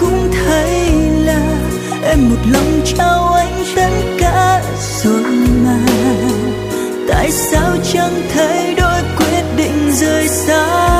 cũng thấy là em một lòng trao anh tất cả rồi mà. Tại sao chẳng thay đổi quyết định rời xa?